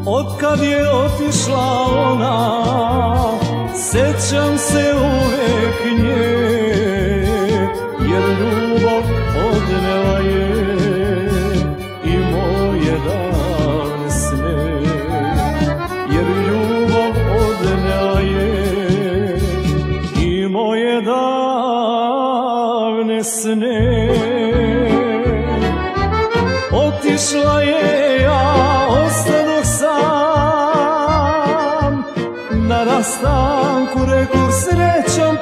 Otkad je otišla ona, sećam se uvek nje, jer ljubav odnela je i moje davne sne. Jer ljubav odnela je i moje davne sne. Otišla je, ja ostadoh sam, na rastanku rekoh srećan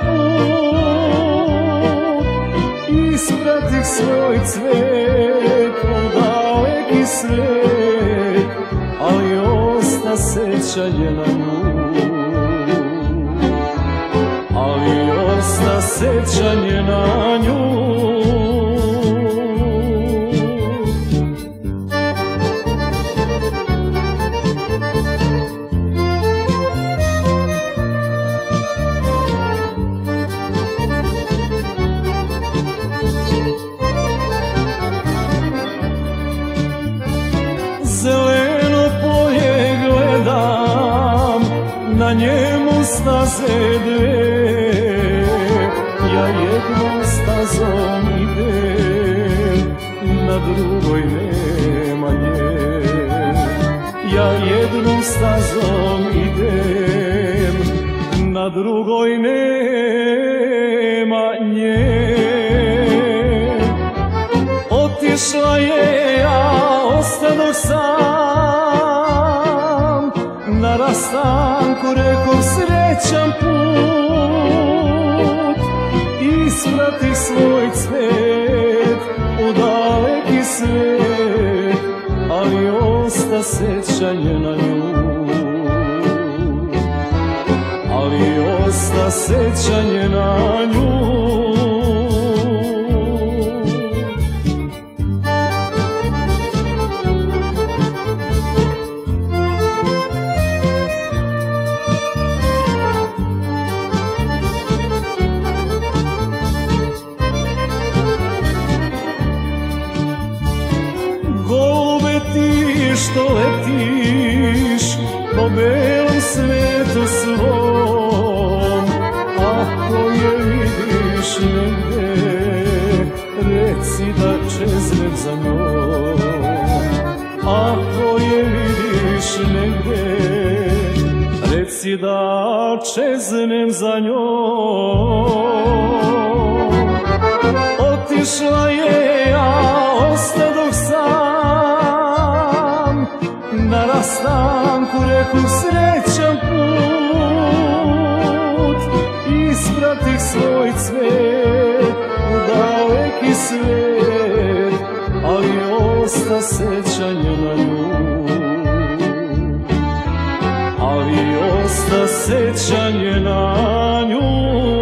put. Ispratih svoj cvet u daleki svet, ali osta sećanje na nju. Ali osta sećanje na nju. Zeleno polje gledam, na njemu staze dve. Ja jednom stazom idem, na drugoj nema nje. Ja jednom stazom idem, na drugoj nema nje. Otišla je, ja ostadoh sam, na rastanku rekoh srećan put. Ispratih svoj cvet u daleki svet, ali osta sećanje na nju. Ali osta sećanje na nju. Golube ti što letiš po belom svetu svom, ako je vidiš negde, reci da čeznem za njom. Ako je vidiš negde, reci da čeznem za njom. Otišla je, ja ostadoh sam, na rastanku rekoh srećan put. Ispratih svoj cvet u daleki svet, ali osta sećanje na nju. Ali osta sećanje na nju.